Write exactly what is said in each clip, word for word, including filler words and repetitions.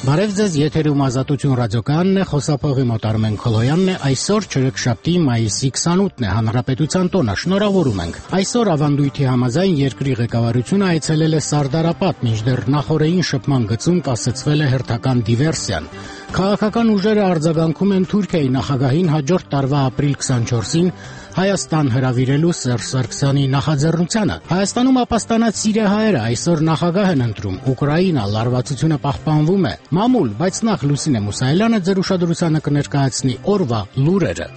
Բարև ձեզ, եթերում Ազատություն ռադիոկայանն է, խոսափողի մոտ Արմեն Քոլոյանն է, այսօր չորեքշաբթի մայիսի քսանութն է, Հանրապետության տոնը, շնորհավորում ենք։ Այսօր ավանդույթի համաձայն երկրի ղեկավարությունը այցելել է Սարդարապատ, մինչդեռ նախօրեին շփման գծում կասեցվել է հերթական դիվերսիան։ Քաղաքական ուժերը արձագանքում են Թուրքիայի նախագահին հաջորդ տարվա ապրիլ քսանչորսին Հայաստան հրավիրելու Սերժ Սարգսյանի նախաձեռնությանը։ Հայաստանում ապաստանած սիրիահայերը այսօր նախագահ են ընտրում, Ուկրաինա, լարվածությունը պահպանվում է։ Մամուլ, բայց նախ Լուսինե Մուսայելյանը ձեր ուշադրությանը կներկայացնի օրվա լուրերը։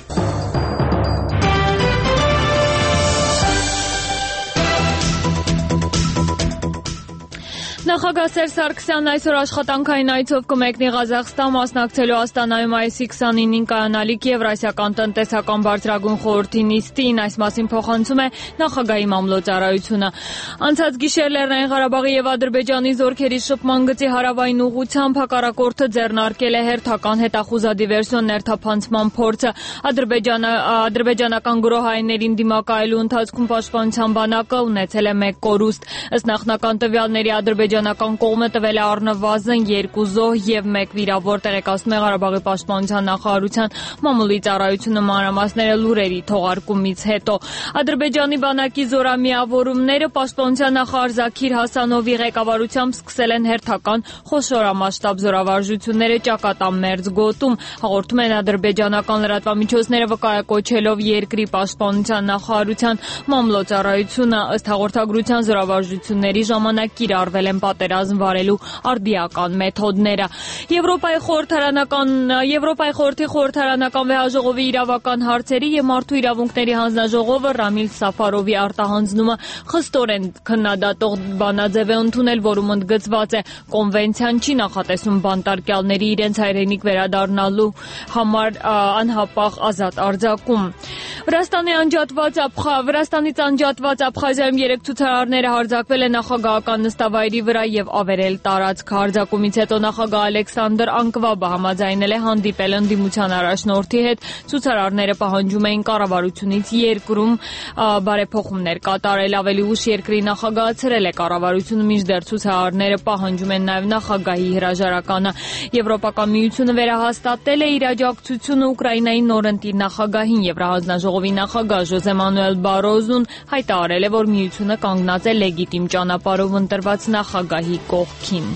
Նախագահ Սերժ Սարգսյանն այսօր աշխատանքային այցով կմեկնի Ղազախստան, մասնակցելու Աստանայում մայիսի քսանինին կայանալիք Եվրասիական տնտեսական բարձրագույն խորհրդի նիստին, այս մասին փոխանցում է նախագահի մամլոյցարայությունը։ Անցած գիշեր Լեռնային Ղարաբաղի եւ Ադրբեջանի զորքերի շփման գծի հարավային ուղղությամբ հակառակորդը ձեռնարկել է հերթական հետախուզադիվերսիոն ներթափանցման փորձը։ Ադրբեջանը ադրբեջանական գրոհայիններին դիմակայելու ընթացքում պաշտպանության բանակը ունեցել է մեկ կորուստ։ Ըստ նախնական տվյալների ադրբեջանական կողմը տվել է առնվազն երկու զոհ եւ մեկ վիրավոր, տեղեկացնում է Ղարաբաղի պաշտպանության նախարարության մամուլի ծառայությունը մանրամասները լուրերի թողարկումից հետո։ Ադրբեջանի բանակի զորամիավորումները պաշտպանության նախարար Զաքիր Հասանովի ղեկավարությամբ սկսել են հերթական խոշորամասշտաբ զորավարժությունները Ճակատամերձ գոտում, հաղորդում են ադրբեջանական լրատվամիջոցները վկայակոչելով երկրի պաշտպանության նախարարության մամլոյցարայությունը։ Ըստ հաղորդագրության զորավարժությունների ժամանակ կիրառվել են պատերազմ վարելու արդիական մեթոդները։ Եվրոպայի խորհրդարանական Եվրոպայի խորհրդի խորհրդարանական վեհաժողովի իրավական հարցերի եւ մարդու իրավունքների հանձնաժողովը Ռամիլ Սաֆարովի արտահանձնումը խստորեն քննադատող բանաձև է ընդունել, որում ընդգծված է կոնվենցիան չի նախատեսում բանտարկյալների իրենց հայրենիք վերադառնալու համար անհապաղ ազատ արձակում։ Վրաստանի անջատված Աբխա Վրաստանից անջատված Աբխազիայում երեք ցուցարարները հարձակվել են նախագահական նստավայրի վրա եւ ավերել տարածք։ Հարձակումից հետո նախագահ Ալեքսանդր Անկվաբը համաձայնել է հանդիպել ընդդիմության առաջնորդի հետ։ Ցուցարարները պահանջում էին կառավարությունից երկրում բարեփոխումներ կատարել։ Ավելի ուշ երկրի նախագահը ցրել է կառավարությունը, մինչդեռ ցուցարարները պահանջում են նաեւ նախագահի հրաժարականը։ Եվրոպական միությունը վերահաստատել է իր աջակցությունը Ուկրաինայի նորընտիր նախագահին։ Եվրահանձնաժողովի նախագահ Ժոզե Մանուել Բարոզուն հայտարարել է, որ միությունը կանգնած է լեգիտիմ ճանապարհով ընտրված նախագահի կողքին։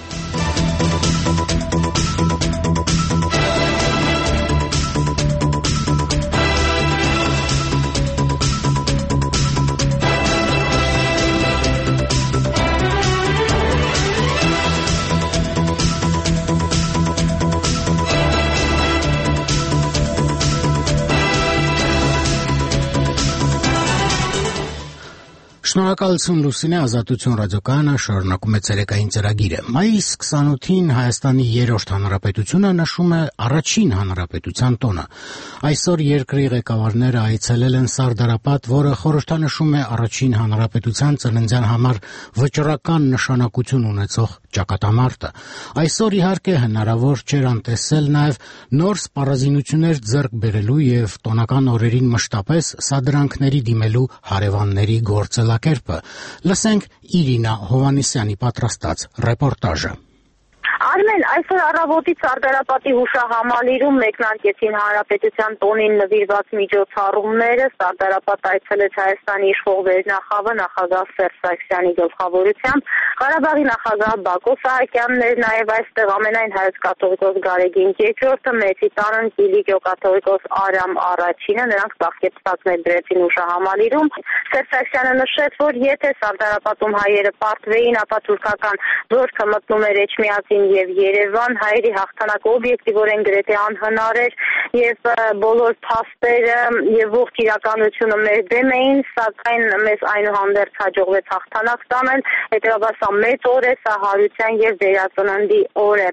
Շնորհակալություն Լուսինե, Ազատություն ռադիոկայանը շարունակում է ցերեկային ծրագիրը։ Մայիսի քսանութին Հայաստանի երրորդ հանրապետությունը նշում է առաջին հանրապետության տոնը։ Այսօր երկրի ղեկավարները այցելել են Սարդարապատ, որը խորհրդանշում է առաջին հանրապետության ծննդյան համար վճռական նշանակություն ունեցող ճակատամարտը։ Այսօր իհարկե հնարավոր չէր անտեսել նաև նոր սպառազինություններ ձեռք բերելու եւ տոնական օրերին մշտապես սադրանքների դիմելու հարևանների գործելակերպը։ Լսենք Իրինա Հովանեսյանի պատրաստած ռեպորտաժը։ Արմեն, այսօր առավոտից Սարդարապատի հուշահամալիրում մեկնարկեցին Հանրապետության տոնին նվիրված միջոցառումները։ Սարդարապատ այցելեց Հայաստանի իշխող վերնախավը նախագահ Սերժ Սարգսյանի գլխավորությամբ։ Ղարաբաղի նախագահ Բակո Սահակյանն էր նաև այստեղ, ամենայն հայոց կաթողիկոս Գարեգին երկրորդը, Մեծի Տարան Կիլիկիո կաթողիկոս Արամ առաջինը, նրանք ծաղկեցվածքներ դրեցին հուշահամալիրում։ Սերժ Սարգսյանը նշեց, որ եթե Սարդարապատում հայերը պարտվեին, ապա թուրքական զորքը մտնում էր Էջմիածին եւ Երևան, հայերի հաղթանակը օբյեկտիվորեն գրեթե անհնար էր եւ բոլոր փաստերը եւ ողջ իրականությունը մեր դեմ էին, սակայն մեզ այնուհանդերձ հաջողվեց հաղթանակ ստանալ, հետեւաբար սա մեծ օր է, սա հարության եւ վերածննդի օր է։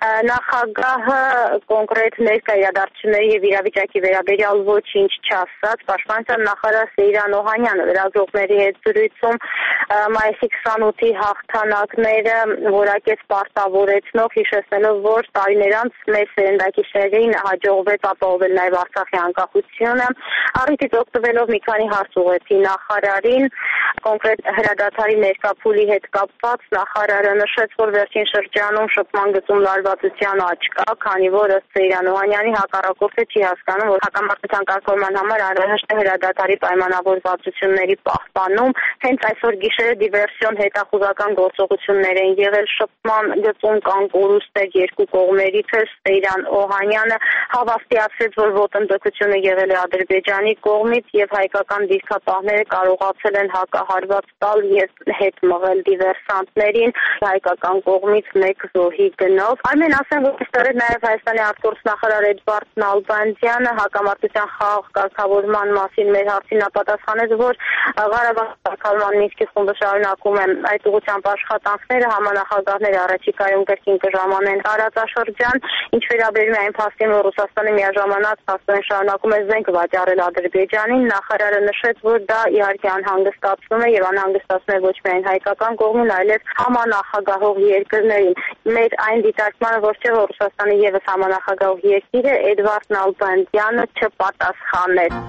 Նախագահը կոնկրետ ներկա իրադարձությունների եւ իրավիճակի վերաբերյալ ոչինչ չասաց, պաշտպանության նախարար Սեյրան Օհանյանը լրագրողների հետ զրույցում մայիսի քսանութի հաղթանակները որակեց պարտավորեցնող, հիշեցնելով, որ տարիներ անց մեր սերնդակիցներին հաջողվեց ապահովել նաև Արցախի անկախությունը։ Առիթից օգտվելով մի քանի հարց ուղղեցի նախարարին, կոնկրետ հրադադարի ներկա փուլի հետ կապված նախարարը նշեց, որ վերջին շրջանում շփման գծում լարված լարվածության աճ կա, քանի որ ըստ Սեյրան Օհանյանի հակառակորդը չի հասկանում, որ հակամարտության կարգավորման համար անհրաժեշտ է հրադադարի պայմանավորվածությունների պահպանում։ Հենց այսօր գիշերը դիվերսիոն հետախուզական գործողություններ են եղել, շփման գծում կան կորուստներ երկու կողմերից էլ։ Սեյրան Օհանյանը հավաստիացրեց, որ ոտնձգությունը եղել է Ադրբեջանի կողմից եւ հայկական դիրքապահները կարողացել են հակահարված տալ եւ հետ մղել դիվերսանտներին հայկական կողմից մեկ զոհի գնով։ Արմեն, ասեմ, որ այստեղ է նաեւ Հայաստանի արտգործնախարար Էդվարդ Նալբանդյանը հակամարտության խաղաղ կարգավորման մասին մեր հարցին ապատասխանեց, որ Ղարաբաղի կարգավորման Մինսկի խումբը շարունակում է այդ ուղղությամբ աշխատանքները, համանախագահները առաջիկայում կրկին կժամանեն տարածաշրջան։ Ինչ վերաբերում է այն փաստին, որ Ռուսաստանը միաժամանակ փաստորեն շարունակում է զենք վաճառել Ադրբեջանին, նախարարը նշեց, որ դա իհարկե անհանգստացնում է եւ անհանգստացնում է ոչ միայն հայկական կողմին, այլև համանախագահող երկրներին։ Մեր այն դիտարկմանը, որ չէ, որ Ռուսաստանը եւս համանախագահող երկիր է, Էդվարդ Նալբանդյանը չպատասխանեց։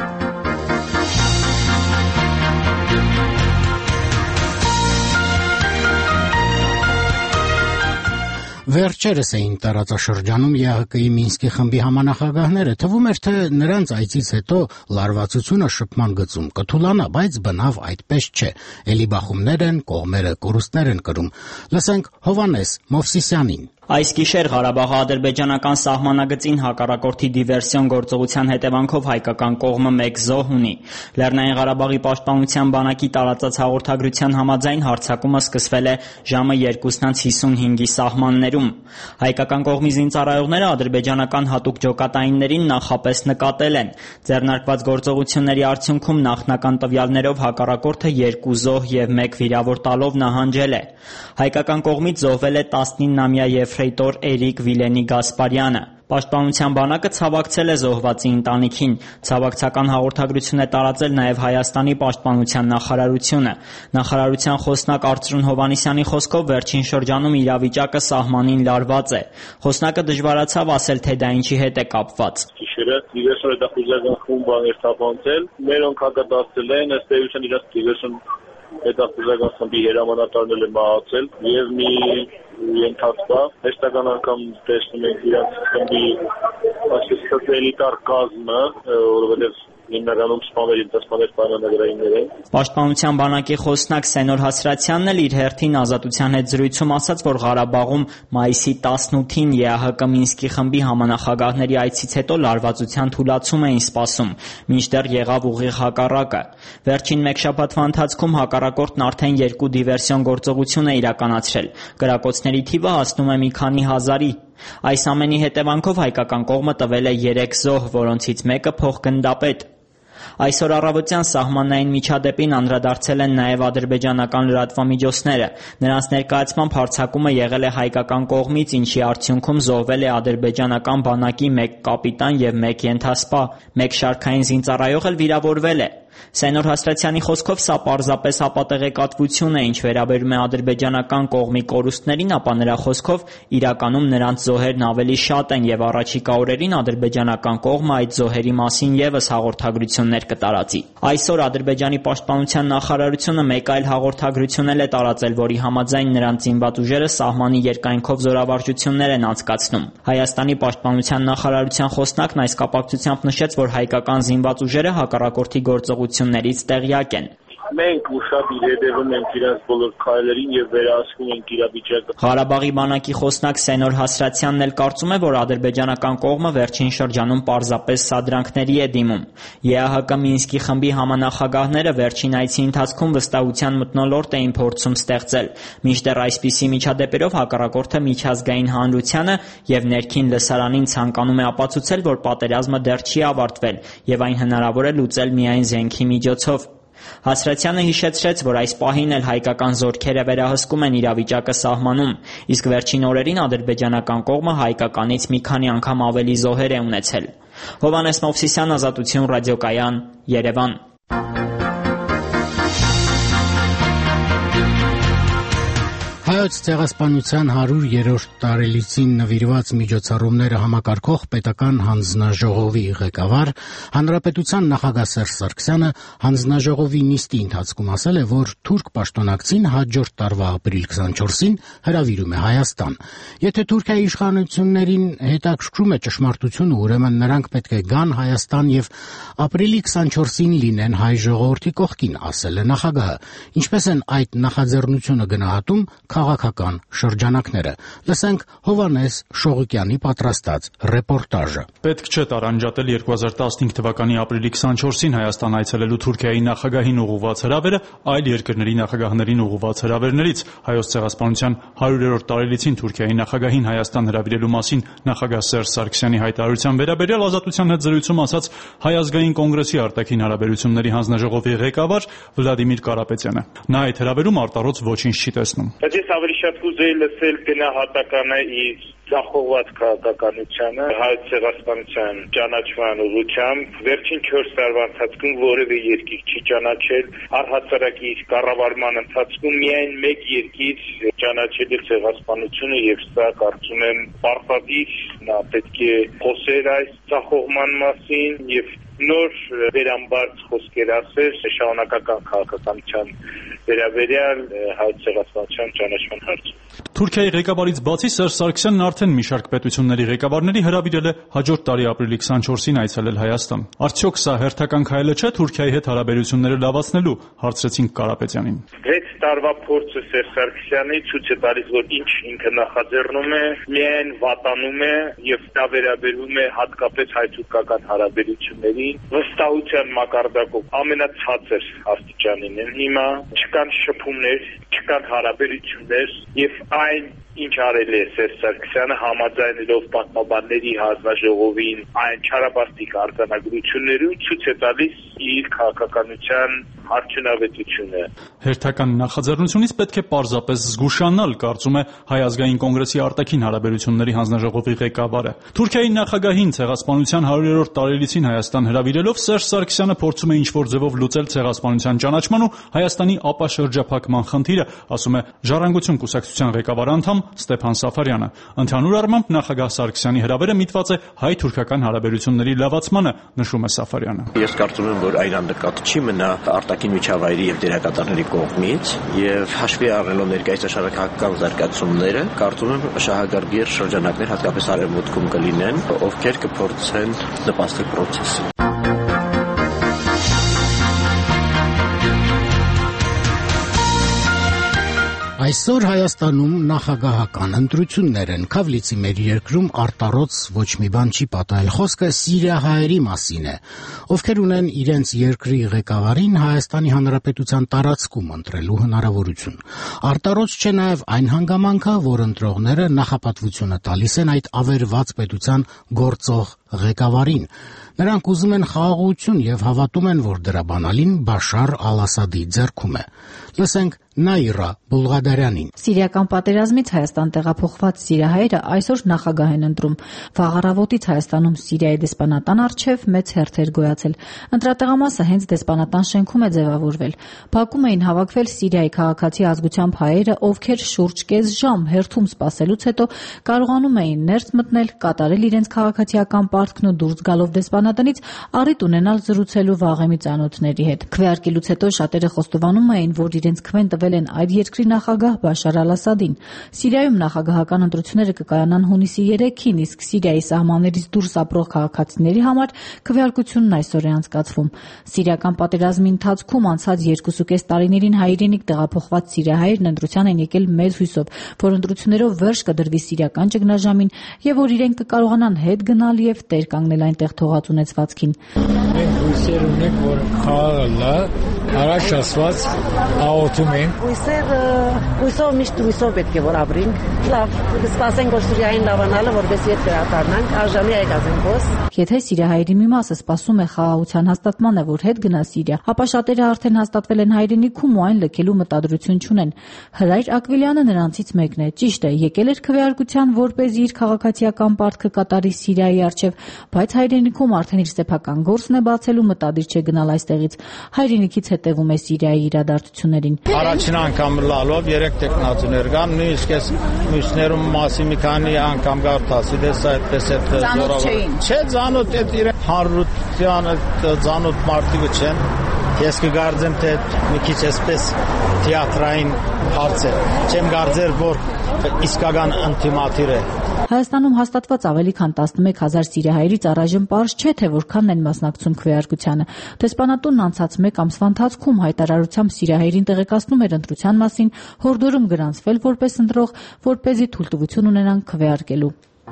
Վերջերս էին տարածաշրջանում Է Հ Կ-ի Մինսկի խմբի համանախագահները, թվում էր, թե նրանց այցից հետո լարվածությունը շփման գծում կթուլանա, բայց բնավ այդպես չէ։ Էլի բախումներ են, կողմերը կորուստներ են կրում։ Լսենք Հովհաննես Մովսիսյանին։ Այս գիշեր Ղարաբաղի ադրբեջանական սահմանագծին հակառակորդի դիվերսիոն գործողության հետևանքով հայկական կողմը մեկ զոհ ունի։ Լեռնային Ղարաբաղի պաշտպանության բանակի տարածած հաղորդագրության համաձայն հարձակումը սկսվել է ժամը երկուսն անց հիսունհինգի սահմաններում։ Հայկական կողմի զինծառայողները ադրբեջանական հատուկ ջոկատայիններին նախապես նկատել են։ Ձեռնարկված գործողությունների արդյունքում նախնական տվյալներով հակառակորդը երկու զոհ եւ մեկ վիրավոր տալով նահանջել է։ Հայկական կողմից զոհվել է տասնիննամյա եֆրեյտոր Էրիկ Վիլենի Գասպարյանը։ Պաշտպանության բանակը ցավակցել է զոհվածի ընտանիքին։ Ցավակցական հաղորդագրություն է տարածել նաև Հայաստանի պաշտպանության նախարարությունը։ Նախարարության խոսնակ Արծրուն Հովհաննիսյանի խոսքով վերջին շրջանում իրավիճակը սահմանին լարված է։ Խոսնակը դժվարացավ ասել, թե դա ինչի հետ է կապված։ Գիշերը դիվերսիոն հետախուզական խումբ էր թափանցել, մերոնք հակատացել են, ըստ էության իրաց դիվերսիոն հետախուզական խմբի հրամանատարն էլ է մահացել եւ մի ենթացվա հեշտական անգամ տեսնում ենք իրանց խմբի այսպես էլիտար կազմը, որովհետեւ հիմնականում սպաների դասպաներ պայմանագրայիններ են։ Պաշտպանության բանակի խոսնակ Սենոր Հասրատյանն էլ իր հերթին Ազատության հետ զրույցում ասաց, որ Ղարաբաղում մայիսի տասնութին Է Հ Կ Մինսկի խմբի համանախագահների այցից հետո լարվածության թուլացում էին սպասում, մինչդեռ եղավ ուղիղ հակառակը։ Վերջին մեկ շաբաթվա ընթացքում հակառակորդն արդեն երկու դիվերսիոն գործողություն է իրականացրել։ Կրակոցների թիվը հասնում է մի քանի հազարի։ Այս ամենի հետևանքով հայկական կողմը տվել է երեք զոհ, որոնցից մեկը փոխգնդապետ։ Այսօր առավոտյան սահմանային միջադեպին անդրադարձել են նաև ադրբեջանական լրատվամիջոցները։ Նրանց ներկայացմամբ հարձակումը եղել է հայկական կողմից, ինչի արդյունքում զոհվել է ադրբեջանական բանակի մեկ կապիտան եւ մեկ ենթասպա։ Մեկ շարքային զինծառայող էլ վիրավորվել է։ Սենոր Հասրատյանի խոսքով սա պարզապես ապատեղեկատվություն է, ինչ վերաբերում է ադրբեջանական կողմի կորուստներին, ապա նրա խոսքով իրականում նրանց զոհերն ավելի շատ են եւ առաջիկա օրերին ադրբեջանական կողմը այդ զոհերի մասին եւս հաղորդագրություններ կտարածի։ Այսօր Ադրբեջանի պաշտպանության նախարարությունը մեկ այլ հաղորդագրություն էլ է տարածել, որի համաձայն նրանց զինված ուժերը սահմանի երկայնքով զորավարժություններ են անցկացնում։ Հայաստանի պաշտպանության նախարարության խոսնակն այս կապակցությամբ նշեց, որ հայկական զինված ուժերը հակառակորդի գործողություններից տեղյակ են։ Մենք ուշად իրեդևում ենք իրենց բոլոր քայլերին եւ վերահսկում ենք իրավիճակը։ Ղարաբաղի բանակի խոսնակ Սենոր Հասրատյանն էլ կարծում է, որ ադրբեջանական կողմը վերջին շրջանում պարզապես սադրանքների է դիմում։ Է Հ Կ Մինսկի խմբի համանախագահները վերջին այցի ընթացքում վստահության մթնոլորտ էին փորձում ստեղծել։ Մինչդեռ այսպիսի միջադեպերով հակառակորդը միջազգային հանրությանը եւ ներքին լսարանին ցանկանում է ապացուցել, որ պատերազմը դեռ չի ավարտվել եւ այն հնարավոր է լուծել միայն զենքի միջոցով։ Հասրատյանը հիշեցրեց, որ այս պահին էլ հայկական զորքերը վերահսկում են իրավիճակը սահմանում, իսկ վերջին օրերին ադրբեջանական կողմը հայկականից մի քանի անգամ ավելի զոհեր է ունեցել։ Հովհաննես Մովսիսյան, Ազատություն ռադիոկայան, Երևան։ Հայոց ցեղասպանության հարյուրերորդ տարելիցին նվիրված միջոցառումները համակարգող պետական հանձնաժողովի ղեկավար Հանրապետության նախագահ Սերժ Սարգսյանը հանձնաժողովի նիստի ընթացքում ասել է, որ թուրք պաշտոնակցին հաջորդ տարվա ապրիլ քսանչորսին հրավիրում է Հայաստան։ Եթե Թուրքիայի իշխանություններին հետաքրքրում է ճշմարտությունը, ուրեմն նրանք պետք է գան Հայաստան եւ ապրիլի քսանչորսին լինեն հայ ժողովրդի կողքին, ասել է նախագահը։ Ինչպես են այդ նախաձեռնությունը գնահատում քաղաքական շրջանակները։ Լսենք Հովհաննես Շողիկյանի պատրաստած ռեպորտաժը։ Պետք չէ տարանջատել երկու հազար տասնհինգ թվականի ապրիլի քսանչորսին Հայաստան այցելելու Թուրքիայի նախագահին ուղղված հրավերը այլ երկրների նախագահներին ուղղված հրավերներից։ Հայոց ցեղասպանության հարյուրերորդ տարելիցին Թուրքիայի նախագահին Հայաստան հրավիրելու մասին նախագահ Սերժ Սարգսյանի հայտարարության վերաբերյալ Ազատության հետ զրույցում ասաց Հայ ազգային կոնգրեսի արտաքին հարաբերությունների հանձնաժողովի ղեկավար Վլադիմիր Կարապետյանը։ Նա այդ հրավերում արտառոց ոչինչ չի տեսնում։ Ես ավելի շատ կուզեի լսել գնահատականը իր ձախողված քաղաքականությանը, հայոց ցեղասպանության ճանաչման ուղղությամբ վերջին չորս տարվա ընթացքում որևէ երկիր չի ճանաչել, առհասարակ իր կառավարման ընթացքում միայն մեկ երկիր ճանաչել է ցեղասպանությունը եւ սա կարծում եմ պարտադիր նա պետք է խոսեր այս ձախողման մասին եւ նոր վերամբարձ խոսքեր ասել շարունակական քաղաքականության վերաբերյալ հայոց ցեղասպանության ճանաչման հարցում։ Թուրքիայի ղեկավարից բացի Սերժ Սարգսյանն արդեն մի շարք պետությունների ղեկավարների հրավիրել է հաջորդ տարի ապրիլի քսանչորսին այցելել Հայաստան։ Արդյոք սա հերթական քայլ չէ Թուրքիայի հետ հարաբերությունները լավացնելու, հարցրեցինք Կարապետյանին։ Վեց տարվա փորձը Սերժ Սարգսյանի ցույց է տալիս, որ ինչ ինքը նախաձեռնում է, միայն վատանում է եւ դա վերաբերում է հատկապես հայ-թուրքական հարաբերություններին վստահության մակարդակով ամենացածր աստիճանին են հիմա, չկան շփումներ, չկան հարաբերություններ եւ այն ինչ արել է Սերժ Սարգսյանը համաձայնելով պատմաբանների հանձնաժողովին այն չարաբաստիկ արձանագրություններում ցույց է տալիս իր քաղաքականության արդյունավետությունը։ Հերթական նախաձեռնությունից պետք է պարզապես զգուշանալ, կարծում է Հայ ազգային կոնգրեսի արտաքին հարաբերությունների հանձնաժողովի ղեկավարը։ Թուրքիայի նախագահին ցեղասպանության հարյուրերորդ տարելիցին Հայաստան հրավիրելով Սերժ Սարգսյանը փորձում է ինչ-որ ձևով լուծել ցեղասպանության ճանաչման ու Հայաստանի ապաշրջափակման խնդիրը, ասում է Ժառանգություն կուսակցության ղեկավար անդամ Ստեփան Սաֆարյանը։ Ընդհանուր առմամբ նախագահ Սարգսյանի հրավերը միտված է հայ-թուրքական հարաբերությունների լավացմանը, նշում է Սաֆարյանը։ Ես կարծում եմ, որ այն անդրկատ չի մնա արտաքին միջավայրի եւ դերակատարների կողմից եւ հաշվի առնելով ներկայիս աշխարհական զարգացումները, կարծում եմ շահագրգիռ շրջանակներ հատկապես արևմուտքում կլինեն, ովքեր կփորձեն նպաստել process-ին։ Այսօր Հայաստանում նախագահական ընտրություններ են, Քավլիցի մեր երկրում արտառոց ոչ մի բան չի պատահել, խոսքը սիրիահայերի մասին է, ովքեր ունեն իրենց երկրի ղեկավարին Հայաստանի Հանրապետության տարածքում ընտրելու հնարավորություն։ Արտառոց չէ նաև այն հանգամանքը, որ ընտրողները նախապատվությունը տալիս են այդ ավերված պետության գործող ղեկավարին։ Նրանք ուզում են խաղաղություն եւ հավատում են, որ դրա բանալին Բաշար Ալ-Ասադի ձեռքում է։ Լսենք Նաիրա Բուլղադարյանին։ Սիրիական պատերազմից Հայաստան տեղափոխված սիրիահայերը այսօր նախագահ են ընտրում։ Վաղառավոտից Հայաստանում Սիրիայի դեսպանատան առջև մեծ հերթեր գոյացել։ Ընտրատեղամասը հենց դեսպանատան շենքում է ձևավորվել։ Բաքում էին հավաքվել Սիրիայի քաղաքացի ազգությամբ հայերը, ովքեր շուրջ կես ժամ հերթում սպասելուց հետո կարողանում էին ներս մտնել, կատարել իրենց քաղաքացիական պարտքն ու դուրս գալով դեսպանատնից առիթ ունենալ զրուցելու վաղեմի ծանոթների հետ։ Քվեարկելուց հետո շատերը խոստովանում էին, որ իրենց քվեն տվել են այդ երկրի նախագահ Բաշար Ալ-Ասադին։ Սիրիայում նախագահական ընտրությունները կկայանան հունիսի երեքին, իսկ Սիրիայի սահմաններից դուրս ապրող քաղաքացիների համար քվեարկությունն այսօր է անցկացվում։ Սիրիական պատերազմի ընթացքում անցած երկուսուկես տարիներին հայրենիք տեղափոխված սիրիահայերն ընտրության են եկել մեծ հույսով, որ ընտրություններով վերջ կդրվի սիրիական ճգնաժամին եւ որ իրենք կկարողանան հետ գնալ եւ տեր կանգնել այնտեղ թողած ունեցվածքին։ Մենք հույսեր ունենք, որ խաղը լավ, առաջ ասված աղոթում ենք։ Հույսերը հույսով միշտ հույսով պետք է որ ապրենք։ Լավ, կսպասենք որ Սիրիային լավանալը, որպես ետ վերադառնանք, արժանի եկածենք ոս։ Եթե սիրիահայերի մի մասը սպասում է խաղաղության հաստատմանը, որ հետ գնա Սիրիա, ապա շատերը արդեն հաստատվել են հայրենիքում ու այն լքելու մտադրություն չունեն։ Հրայր Ակվիլյանը նրանցից մեկն է։ Ճիշտ է, եկել էր քվեարկության, որպեսզի իր քաղաքացիական պարտքը կատարի Սիրիայի առջև, բայց հայրենիքում արդեն իր սեփական գործն է բացելու, մտադիր չէ գնալ այստեղից։ Հայրենիքից հետևում է Սիրիայի իրադարձություններին։ Առաջին անգամ լալով երեք տեխնացուներ կան, նույնիսկ այս մյուսներում մասի մի քանի անգամ գարտասի դες այդպես է զորավոր։ Չէ, ծանոթ է իրեն հանրության ծանոթ մարդիկ չեն։ Ես կգարձեմ, թե մի քիչ այսպես թիատրային հարց է։ Չեմ գարձեր, որ իսկական ինտիմատիր է։ Հայաստանում հաստատված ավելի քան տասնմեկ հազար սիրիահայերից առայժմ պարզ չէ, թե որքանն են մասնակցում քվեարկությանը։ Դեսպանատունն անցած մեկ ամսվա ընթացքում հայտարարությամբ սիրիահայերին տեղեկացնում էր ընտրության մասին, հորդորում գրանցվել որպես ընտրող, որպեսզի թույլտվություն ունենան քվեարկելու։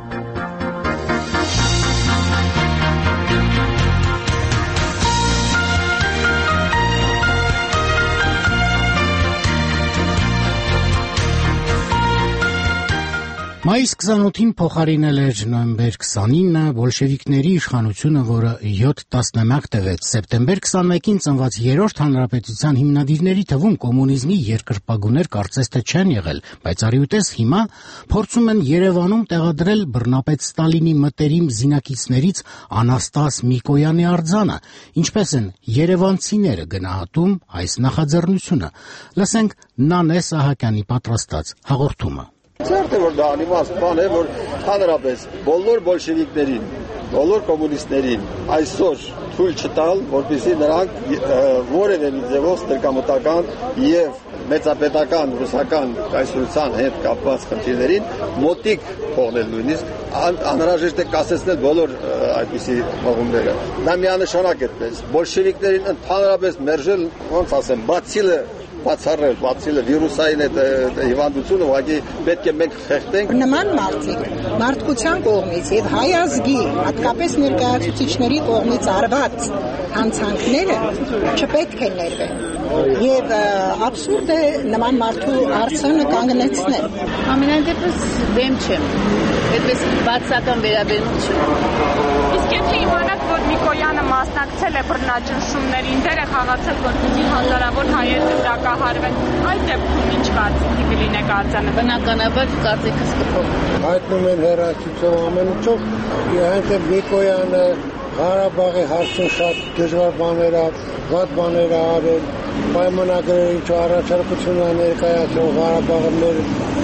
Մայիս քսանութին փոխարինել էր նոյեմբեր քսանինը բոլշևիկների իշխանությունը, որը յոթ տասնամյակ տևեց։ Սեպտեմբեր քսանմեկին ծնված երրորդ հանրապետության հիմնադիրների թվում կոմունիզմի երկրպագուներ կարծես թե չեն եղել, բայց արիուտես հիմա փորձում են Երևանում տեղադրել բռնապետ Ստալինի մտերիմ զինակիցներից Անաստաս Միկոյանի արձանը, ինչպես են երևանցիները գնահատում այս նախաձեռնությունը։ Լսենք Նանե Սահակյանի պատրաստած հաղորդումը։ Certo որ դա անիմաստ բան է, որ հանրապես բոլոր բոլշևիկներին, բոլոր կոմունիստներին այսօր թույլ չտալ, որպեսզի նրանք որևէ մի ձևով ստրկամտական եւ մեծապետական ռուսական կայսրության հետ կապված խնդիրներին մոտիկ փոխնել նույնիսկ անհրաժեշտ է կասեցնել բոլոր այդպիսի մղումները։ Դա միանշանակ այդպես բոլշևիկներին ընդհանրապես մերժել, ոնց ասեմ, բացիլը բացառել, բացիլը վիրուսային այդ հիվանդությունը ուղղակի պետք է մենք խեղդենք։ Նման մարդիկ մարդկության կողմից եւ հայ ազգի, հատկապես ներկայացուցիչների կողմից արված հանցանքները չպետք է ներվեն։ Եվ աբսուրդ է նման մարդու արցանը կանգնեցնել։ Ամենայն դեպս դեմ չեմ։ Այդպես բացական վերաբերմունք Իսկ եթե իմանաք, որ Միկոյանը մասնակցել է բռնաճնշումներին, դեր է խաղացել, որ պիտի հազարավոր հայեր դրակահարվեն, այդ դեպքում ինչ կարծիքի կլինեք արձանը։ Բնականաբար կարծիքս կփոխվի։ Հայտնում են հեռացիչով ամեն ինչով, այնտեղ Միկոյանը Ղարաբաղի հարցում շատ դժվար բաներ ա, վատ բաներ ա արել, պայմանագրեր ինչ առաջարկություն ա ներկայացրել Ղարաբաղը մեր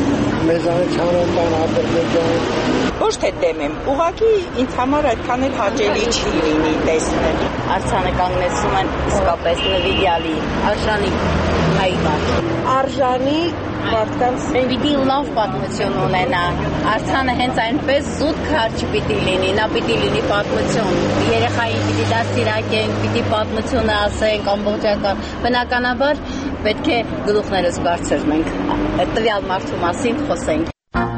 մեզանից հանրական Ադրբեջան։ Ոչ թե դեմ եմ, ուղղակի ինձ համար այդքան էլ հաճելի չի լինի տեսնել։ Արձանը կանգնեցնում են իսկապես նվիրյալի, արժանի հայ մարդ։ Արժանի մարդկանց պիտի լավ պատմություն ունենա։ Արձանը հենց այնպես զուտ քար չպիտի լինի, նա պիտի լինի պատմություն։ Երեխային պիտի դաստիարակենք, պիտի պատմությունը ասենք ամբողջական։ Բնականաբար պետք է գլուխներս բարձրացնենք, տվյալ մարդու մասին խոսենք։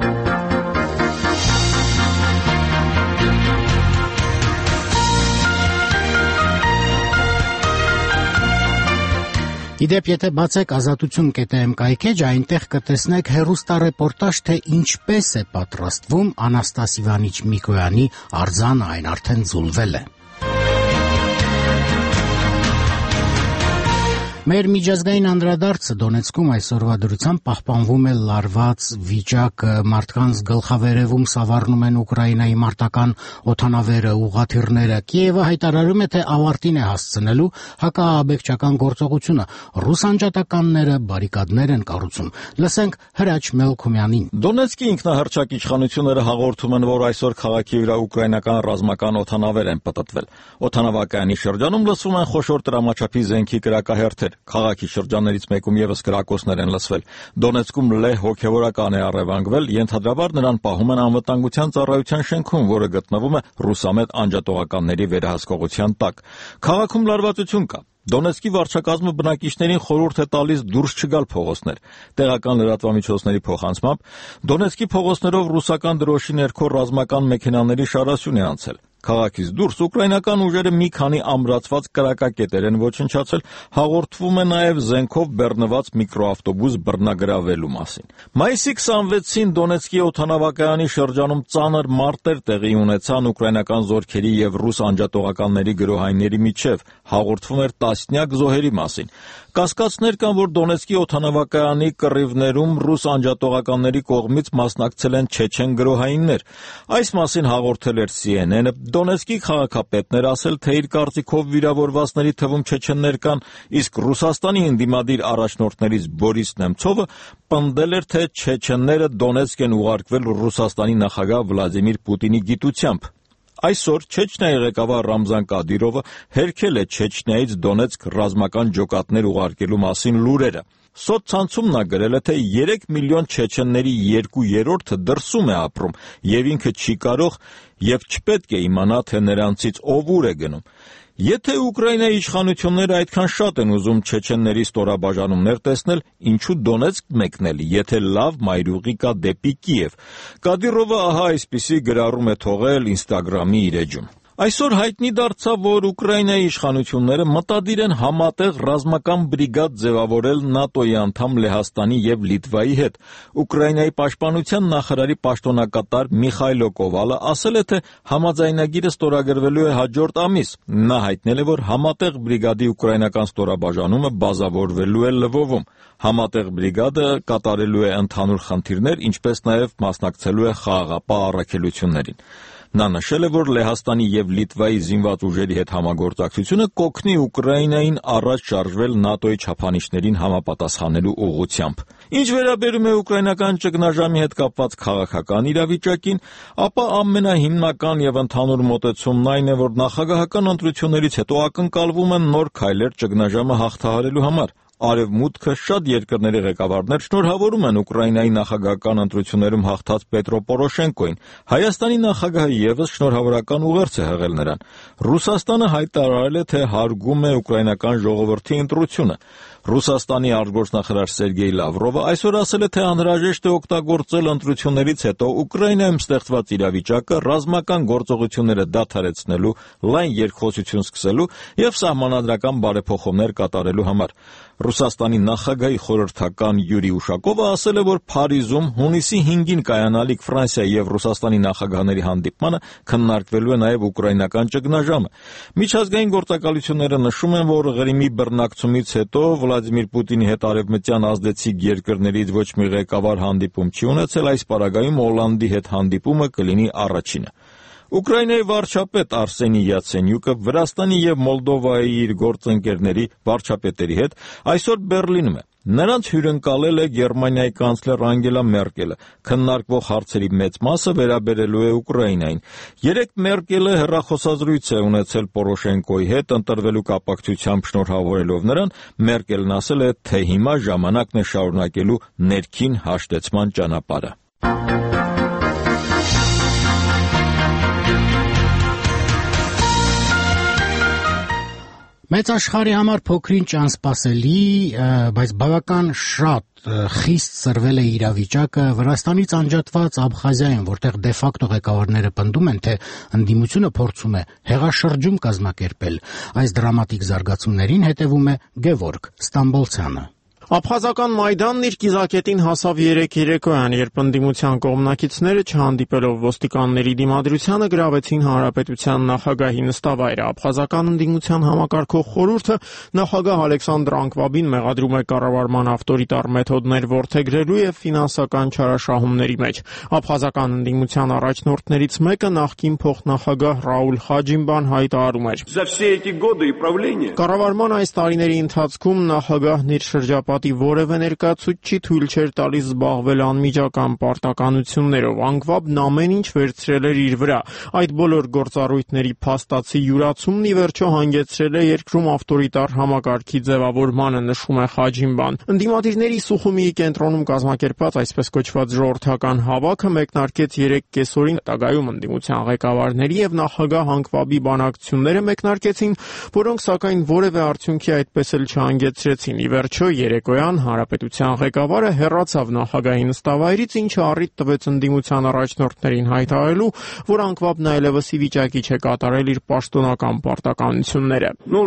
Իդեպ, եթե բացեք ազատություն կետ էմ կայքեջը, այնտեղ կտեսնեք հեռուստառեպորտաժ, թե ինչպես է պատրաստվում Անաստաս Իվանիչ Միկոյանի արձանը, այն արդեն ձուլվել է։ Մեր միջազգային անդրադարձը Դոնեցկում այսօրվա դրությամբ պահպանվում է լարված վիճակը, մարդկանց գլխավերևում սավառնում են Ուկրաինայի մարտական օդանավերը, ուղղաթիռները։ Կիևը հայտարարում է, թե ավարտին է հասցնելու հակաաբեկչական գործողությունը։ Ռուս անջատականները բարիկադներ են կառուցում։ Լսենք Հրաչ Մելքումյանին։ Դոնեցկի ինքնահռչակ իշխանությունները հաղորդում են, որ այսօր քաղաքի վրա ուկրաինական ռազմական օդանավեր են պտտվել։ Օդանավակայանի շրջանում լսվում են խոշոր տրամաչափի զենքի կրակահերթեր։ Քաղաքի շրջաններից մեկում եւս կրակոցներ են լսվել։ Դոնեցկում լեհ հոգեվորական է առևանգվել, ենթադրաբար նրան պահում են անվտանգության ծառայության շենքում, որը գտնվում է ռուսամետ անջատողականների վերահսկողության տակ։ Քաղաքում լարվածություն կա։ Դոնեցկի վարչակազմը բնակիչներին խորհուրդ է տալիս դուրս չգալ փողոցներ։ Տեղական լրատվամիջոցների փոխանցմամբ Դոնեցկի փողոցներով ռուսական դրոշի ներքո ռազմական մեքենաների շարասյուն է անցել։ Քաղաքից դուրս ուկրաինական ուժերը մի քանի ամրացված կրակակետեր են ոչնչացել, հաղորդվում է նաև զենքով բեռնված միկրոավտոբուս բռնագրավելու մասին։ Մայիսի քսանվեցին Դոնեցկի օդանավակայանի շրջանում ծանր մարտեր տեղի ունեցան ուկրաինական զորքերի եւ ռուս անջատողականների գրոհայինների միջև, հաղորդվում էր տասնյակ զոհերի մասին։ Կասկածներ կան, որ Դոնեցկի օդանավակայանի կռիվներում ռուս անջատողականների կողմից մասնակցել են չեչեն գրոհայիններ։ Այս մասին հաղորդել էր սի են են-ը, Դոնեցկի քաղաքապետն էր ասել, թե իր կարծիքով վիրավորվածների թվում չեչեններ կան, իսկ Ռուսաստանի ընդդիմադիր առաջնորդներից Բորիս Նեմցովը պնդել էր, թե չեչենները Դոնեցկ են ուղարկվել Ռուսաստանի նախագահ Վլադիմիր Պուտինի գիտությամբ։ Այսօր Չեչնիայի ղեկավար Ռամզան Կադիրովը հերքել է Չեչնիայից Դոնեցկ ռազմական ջոկատներ ուղարկելու մասին լուրերը։ Սոցցանցում նա գրել է, թե երեք միլիոն չեչենների երկու երրորդը դրսում է ապրում, եւ ինքը չի կարող եւ չպետք է իմանա, թե նրանցից ով ուր է գնում։ Եթե Ուկրաինայի իշխանությունները այդքան շատ են ուզում չեչենների ստորաբաժանումներ տեսնել, ինչու Դոնեցկ մեկնել, եթե լավ մայրուղի կա դեպի Կիև։ Կադիրովը ահա այսպիսի գրառում է թողել Instagram-ի իր էջում։ Այսօր հայտնի դարձավ, որ Ուկրաինայի իշխանությունները մտադիր են համատեղ ռազմական բրիգադ ձևավորել ՆԱՏՕ-ի անդամ Լեհաստանի եւ Լիտվայի հետ։ Ուկրաինայի պաշտպանության նախարարի պաշտոնակատար Միխայլո Կովալը ասել է, թե համաձայնագիրը ստորագրվելու է հաջորդ ամիս։ Նա հայտնել է, որ համատեղ բրիգադի ուկրաինական ստորաբաժանումը բազավորվելու է Լվովում։ Համատեղ բրիգադը կատարելու է ընդհանուր խնդիրներ, ինչպես նաեւ մասնակցելու է խաղաղապահ առաքելություններին։ Նա նշել է, որ Լեհաստանի եւ Լիտվայի զինված ուժերի հետ համագործակցությունը կօգնի Ուկրաինային առաջ շարժվել ՆԱՏՕ-ի չափանիշներին համապատասխանելու ուղղությամբ։ Ինչ վերաբերում է ուկրաինական ճգնաժամի հետ կապված քաղաքական իրավիճակին, ապա ամենահիմնական եւ ընդհանուր մոտեցումն այն է, որ նախագահական ընտրություններից հետո ակնկալվում են նոր քայլեր ճգնաժամը հաղթահարելու համար։ Արևմուտքը շատ երկրների ղեկավարներ շնորհավորում են Ուկրաինայի նախագահական ընտրություններում հաղթած Պետրո Պորոշենկոին։ Հայաստանի նախագահը ևս շնորհավորական ուղերձ է հղել նրան։ Ռուսաստանը հայտարարել է, թե հարգում է ուկրաինական ժողովրդի ընտրությունը։ Ռուսաստանի արտգործնախարար Սերգեյ Լավրովը այսօր ասել է, թե անհրաժեշտ է օգտագործել ընտրություններից հետո Ուկրաինայում ստեղծված իրավիճակը ռազմական գործողությունները դադարեցնելու, լայն երկխոսություն սկսելու եւ սահմանադրական բարեփոխումներ կատարելու համար։ Ռուսաստանի նախագահի խորհրդական Յուրի Ուշակովը ասել է, որ Փարիզում հունիսի հինգին կայանալիք Ֆրանսիայի եւ Ռուսաստանի նախագահների հանդիպմանը քննարկվելու է նաեւ ուկրաինական ճգնաժամը։ Միջազգային գործակալությունները նշում են, որ Ղրիմի բռնակցումից հետո Վլադիմիր Պուտինի հետ արևմտյան ազդեցիկ երկրներից ոչ մի ղեկավար հանդիպում չի ունեցել, այս պարագայում Հոլանդի հետ հանդիպումը կլինի առաջինը։ Ուկրաինայի վարչապետ Արսենի Յացենյուկը Վրաստանի եւ Մոլդովայի իր գործընկերների վարչապետերի հետ այսօր Բեռլինում է։ Նրանց հյուրընկալել է Գերմանիայի կանցլեր Անգելա Մերկելը։ Քննարկվող հարցերի մեծ մասը վերաբերելու է Ուկրաինային։ Երեկ Մերկելը հեռախոսազրույց է ունեցել Պորոշենկոյի հետ, ընտրվելու կապակցությամբ շնորհավորելով նրան, Մերկելն ասել է, թե հիմա ժամանակն է շարունակելու ներքին հաշտեցման ճանապարհը։ Մեծ աշխարհի համար փոքրինչ անսպասելի, բայց բավական շատ խիստ սրվել է իրավիճակը Վրաստանից անջատված Աբխազիայում, որտեղ դե ֆակտո ղեկավարները պնդում են, թե ընդդիմությունը փորձում է հեղաշրջում կազմակերպել։ Այս դրամատիկ զարգացումներին հետևում է Գևորգ Ստամբոլցյանը։ Աբխազական Մայդանն իր կիզակետին հասավ երեկ երեկոյան, երբ ընդդիմության կողմնակիցները չհանդիպելով ոստիկանների դիմադրությանը գրավեցին հանրապետության նախագահի նստավայրը։ Աբխազական ընդդիմության համակարգող խորհուրդը նախագահ Ալեքսանդր Անկվաբին մեղադրում է կառավարման ավտորիտար մեթոդներ որդեգրելու եւ ֆինանսական չարաշահումների մեջ։ Աբխազական ընդդիմության առաջնորդներից մեկը նախկին փոխնախագահ Ռաուլ Խաջիմբան հայտարարում էր. Կառավարման այս տարիների ընթացքում նախագահն իր շրջապատի որևէ ներկայացուցիչ թույլ չէր տալիս զբաղվել անմիջական պարտականություններով։ Անկվաբն ամեն ինչ վերցրել էր իր վրա։ Այդ բոլոր գործառույթների փաստացի յուրացումն ի վերջո հանգեցրել է երկրում ավտորիտար համակարգի ձևավորմանը, նշում է Խաջիմբան։ Ընդդիմադիրների Սուխումիի կենտրոնում կազմակերպված այսպես կոչված ժողովրդական հավաքը մեկնարկեց երեք կեսօրին հետագայում ընդդիմության ղեկավարների եւ նախագահ Անկվաբի բանակցությունները մեկնարկեցին, որոնք սակայն որևէ արդյունքի այդպես էլ չհանգեցրեցին։ Ի վերջո երեկոյան հանրապետության ղեկավարը հեռացավ նախագահի նստավայրից, ինչը առիթ տվեց ընդդիմության առաջնորդներին հայտարարելու, որ Անկվաբն այլևս ի վիճակի չէ կատարել իր պաշտոնական պարտականությունները։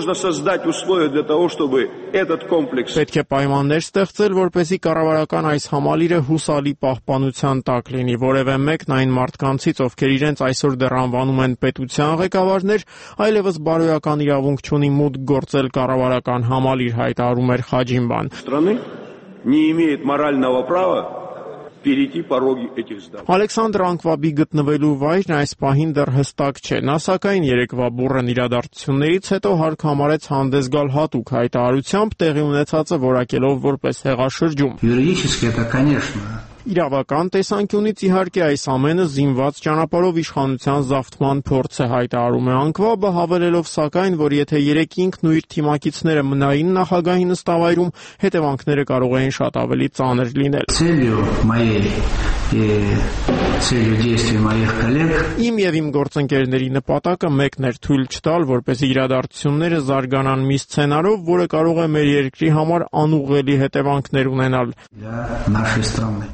Պետք է պայմաններ ստեղծել, որպեսզի կառավարական այս համալիրը հուսալի պահպանության տակ լինի։ Որևէ մեկն այն մարդկանցից, ովքեր իրենց այսօր դեռ անվանում են պետության ղեկավարներ, այլևս բարոյական իրավունք չունի մուտք գործել կառավարական համալիր, հայտարարում էր Խաջիմբան։ Страны не имеет морального права перейти пороги этих зданий. Ալեքսանդր Անկվաբի գտնվելու վայրն այս պահին դեռ հստակ չէ։ Նա սակայն երեկվա բուռն իրադարձություններից հետո հարկ համարեց հանդես գալ հատուկ հայտարարությամբ, տեղի ունեցածը որակելով որպես հեղաշրջում։ Юридически это, конечно. Իրավական տեսանկյունից իհարկե այս ամենը զինված ճանապարհով իշխանության զավթման փորձ է, հայտարարում է Անկվաբը, հավելելով սակայն, որ եթե երեք ինքն ու իր թիմակիցները մնային նախագահի նստավայրում, հետևանքները կարող էին շատ ավելի ծանր լինել։ Целью моей и целью действий моих коллег Իմ եւ իմ գործընկերների նպատակը մեկն էր՝ թույլ չտալ, որպեսզի իրադարձությունները զարգանան մի սցենարով, որը կարող է մեր երկրի համար անուղղելի հետևանքներ ունենալ։ Для нашей страны.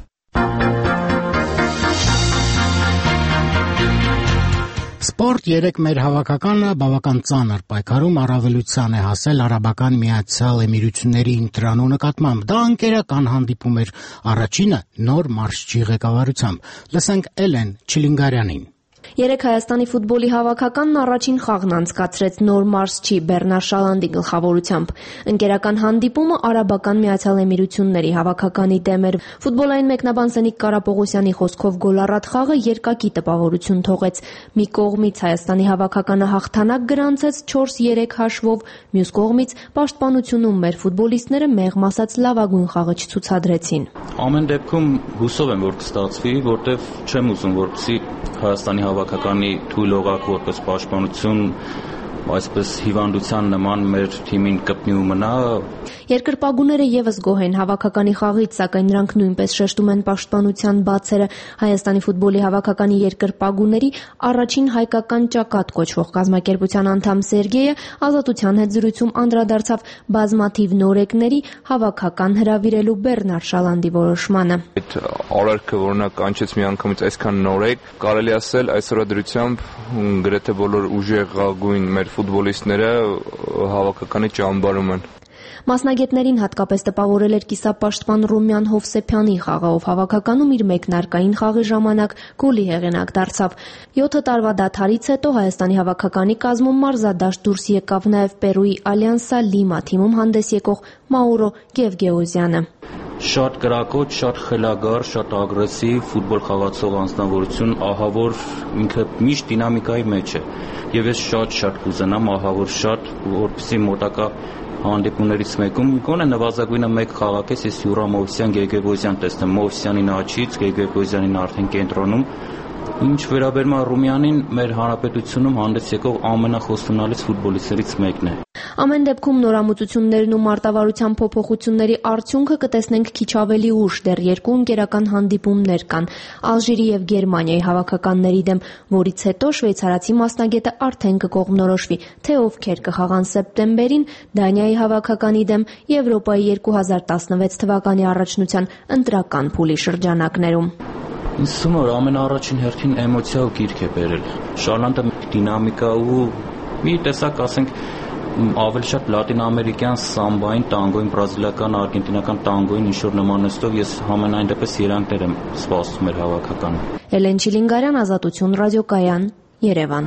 Սպորտ երեք մեր հավաքականը բավական ծանր պայքարում առավելության է հասել Արաբական Միացյալ Էմիրությունների ընտրանու նկատմամբ։ Դա անկերական հանդիպում էր, առաջինը նոր մարզչի ղեկավարությամբ։ Լսենք Էլեն Չիլինգարյանին։ Երեք Հայաստանի ֆուտբոլի հավաքականն առաջին խաղն անցկացրեց նոր մարզչի Բեռնար Շալանդի գլխավորությամբ։ Ընկերական հանդիպումը Արաբական Միացյալ Էմիրությունների հավաքականի դեմ էր։ Ֆուտբոլային մեկնաբան Սենիկ Կարապողոսյանի խոսքով գոլառատ խաղը երկակի տպավորություն թողեց։ Մի կողմից Հայաստանի հավաքականը հաղթանակ գրանցեց չորս երեք հաշվով, մյուս կողմից պաշտպանությունում մեր ֆուտբոլիստները մեղմ ասած լավագույն խաղը չցուցադրեցին։ Ամեն դեպքում հուսով եմ, որ կստացվի, որտեվ չեմ ուզում, որպեսզի Հայաստանի հավաքականի թույլ օղակ որպես պաշտպանություն այսպես հիվանդության նման մեր թիմին կպնի ու մնա։ Երկրպագուները եւս գոհ են հավաքականի խաղից, սակայն նրանք նույնպես շեշտում են պաշտպանության բացերը։ Հայաստանի ֆուտբոլի հավաքականի երկրպագուների առաջին հայկական ճակատ կոչվող կազմակերպության անդամ Սերգեյը Ազատության հետ զրույցում անդրադարձավ բազմաթիվ նորեկների հավաքական հրավիրելու Բեռնար Շալանդի որոշմանը։ Այդ արարքը, որ նա կանչեց միանգամից այսքան նորեկ, կարելի ասել այսօր դրությամբ գրեթե բոլոր ուժեղագույն մեր ֆուտբոլիստները հավաքականի ճամբարում են։ Մասնագետներին հատկապես տպավորել էր կիսապաշտպան Ռոմյան Հովսեփյանի խաղը, ով հավաքականում իր մեկնարկային խաղի ժամանակ գոլի հեղինակ դարձավ։ յոթ տարվա դադարից հետո Հայաստանի հավաքականի կազմում մարզադաշտ դուրս եկավ նաև Պերուի Ալյանսա Լիմա թիմում հանդես եկող Մաուրո Գևգեոզյանը։ Շատ կրակոտ, շատ խելագար, շատ ագրեսիվ ֆուտբոլ խաղացող անձնավորություն, ահա որ ինքը միշտ դինամիկայի մեջ է։ Եվ ես շատ-շատ կուզենամ, ահա որ շատ, որպեսզի մոտակա հանդիպումներից մեկում գոնե նվազագույնը մեկ խաղակես ես Յուրա Մովսյան Գեգեբոզյան տեսնեմ, Մովսյանին աչից, Գեգեբոզյանին արդեն կենտրոնում։ Ինչ վերաբերում է Ռումյանին, մեր հանրապետությունում հանդես եկող ամենախոստունալից ֆուտբոլիստներից մեկն է։ Ամեն դեպքում նորամուծություններն ու մարտավարության փոփոխությունների արդյունքը կտեսնենք քիչ ավելի ուշ, դեռ երկու ընկերական հանդիպումներ կան Ալժիրի եւ Գերմանիայի հավաքականների դեմ, որից հետո շվեյցարացի մասնագետը արդեն կկողմնորոշվի, թե ովքեր կխաղան սեպտեմբերին Դանիայի հավաքականի դեմ Եվրոպայի երկու հազար տասնվեց թվականի առաջնության ընտրական փուլի շրջանակներում։ Ինձ թվում է ամենաառաջին հերթին էմոցիա ու գիրք է բերել։ Շալանդը դինամիկա ու մի տեսակ, ասենք, ավելի շատ լատինամերիկյան սամբային, տանգոյին, բրազիլական, արգենտինական տանգոյին ինչ-որ նմանեցնող ես համենայն դեպս երանգներ եմ սպասում մեր հավաքականը։ Էլեն Չիլինգարյան, Ազատություն ռադիոկայան, Երևան։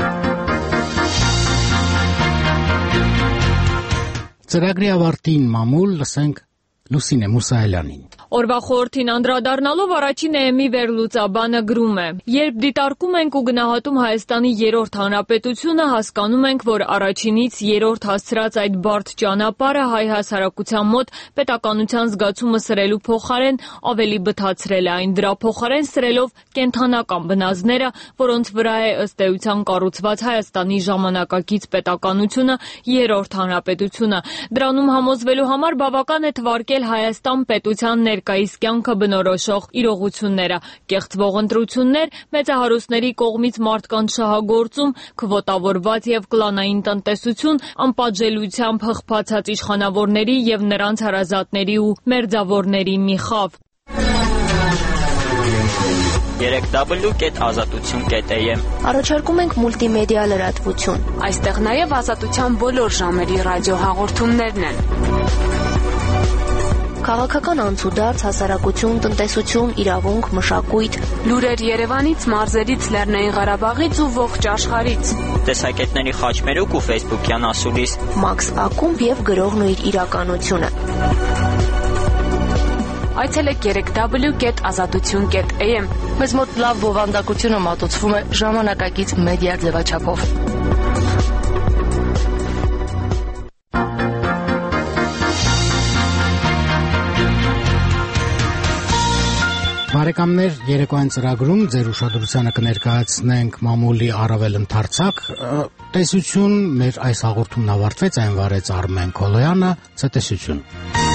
Ծրագրի ավարտին մամուլ լսենք Լուսինե Մուսայելյանին։ Օրվա խորհրդին անդրադառնալով առաջին է էմի վերլուծաբանը գրում է. Երբ դիտարկում ենք ու գնահատում Հայաստանի երրորդ հանրապետությունը, հասկանում ենք, որ առաջինից երրորդ հասցրած այդ բարդ ճանապարհը հայ հասարակության մոտ պետականության զգացումը սրելու փոխարեն ավելի բթացրել է այն, դրա փոխարեն սրելով կենդանական բնազդները, որոնց վրա է ըստ էության կառուցված Հայաստանի ժամանակակից պետականությունը, երրորդ հանրապետությունը։ Դրանում համոզվելու համար բավական է թվարկել Հայաստան պետության ներկայիս կյանքը բնորոշող իրողությունները, կեղծվող ընտրություններ, մեծահարուստների կողմից մարդկանց շահագործում, քվոտավորված եւ կլանային տնտեսություն, անպատժելիությամբ հղբացած իշխանավորների եւ նրանց հարազատների ու մերձավորների մի խավ։ երեք w կետ ազատություն կետ a m Առաջարկում ենք մուլտիմեդիա լրատվություն։ Այստեղ նաև ազատության բոլոր ժամերի ռադիոհաղորդումներն են։ Քաղաքական անցուդարձ, հասարակություն, տնտեսություն, իրավունք, մշակույթ, լուրեր Երևանից, մարզերից, Լեռնային Ղարաբաղից ու ողջ աշխարհից։ Տեսակետների խաչմերուկ ու ֆեյսբուքյան ասուլիս։ Մաքս Ակումբ եւ գրողն ու իր իրականությունը։ Այցելեք three w dot azatutun dot a m։ Մեզ մոտ լավ բովանդակությունը մատուցվում է ժամանակակից մեդիա ձևաչափով։ Բարեկամներ, երեկոյան ծրագրում ձեր ուշադրությանը կներկայացնենք մամուլի առավել ընդարձակ տեսություն։ Մեր այս հաղորդումն ավարտվեց, այն վարեց Արմեն Քոլոյանը, ցտեսություն։